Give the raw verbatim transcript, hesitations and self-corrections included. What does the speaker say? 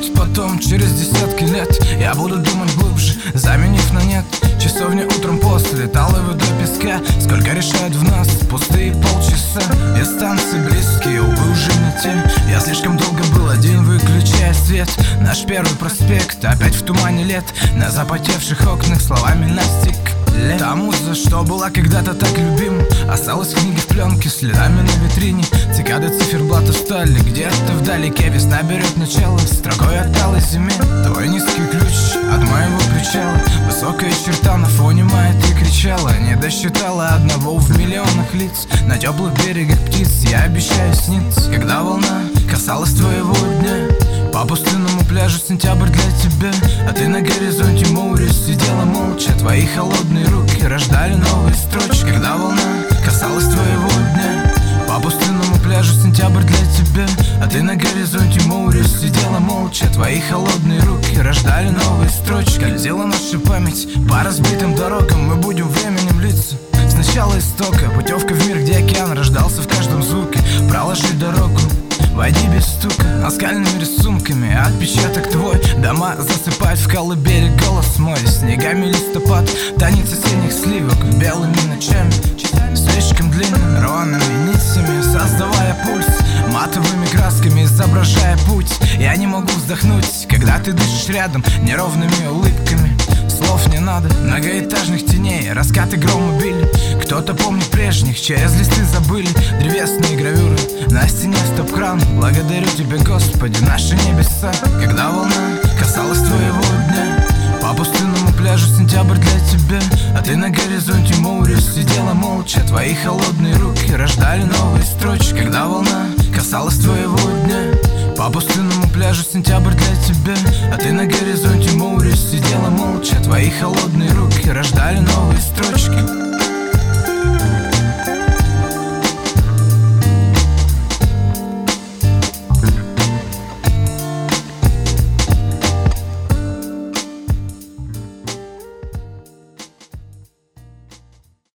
будет потом, через десятки лет. Я буду думать глубже, заменив на нет. Часовня утром после талой воды песка. Сколько решают в нас пустые полчаса. И станции близкие, увы, уже не те. Я слишком долго был один, выключая свет. Наш первый проспект опять в тумане лет. На запотевших окнах словами настик. Та муза, что была когда-то так любима, осталась книги в пленке, следами на витрине. Цикады циферблата стали, где-то вдалеке весна берет начало строкой от талой зиме. Твой низкий ключ от моего причала, высокая черта на фоне мая ты кричала. Не досчитала одного в миллионах лиц. На теплых берегах птиц я обещаю сниться, когда волна касалась твоего дня. По пустынному пляжу сентябрь для тебя, а ты на горизонте моря сидела молча. Твои холодные руки рождали новые строчки, когда волна касалась твоего дня. По пустынному пляжу сентябрь для тебя, а ты на горизонте моря сидела молча. Твои холодные руки рождали новые строчки. Скользила наша память по разбитым дорогам, мы будем временем лица. Сначала истока, путевка в мир, где океан рождался в каждом звуке. Проложи дорогу, войди без стука, наскальными рисунками отпечаток твой. Дома засыпают в колыбели голос мой. Снегами листопад тонет осенних сливок белыми ночами, слишком длинными рваными нитями, создавая пульс матовыми красками, изображая путь. Я не могу вздохнуть, когда ты дышишь рядом неровными улыбками. Слов не надо, многоэтажных теней, раскаты грома били. Кто-то помнит прежних, через листы забыли древесные гравюры на стене стоп-кран. Благодарю тебя, Господи, наши небеса, когда волна касалась твоего дня. По пустынному пляжу сентябрь для тебя, а ты на горизонте моря сидела молча. Твои холодные руки рождали новые строчки, когда волна касалась твоего дня. По пустынному пляжу сентябрь для тебя, а ты на горизонте моря сидела молча. Твои холодные руки рождали новые строчки.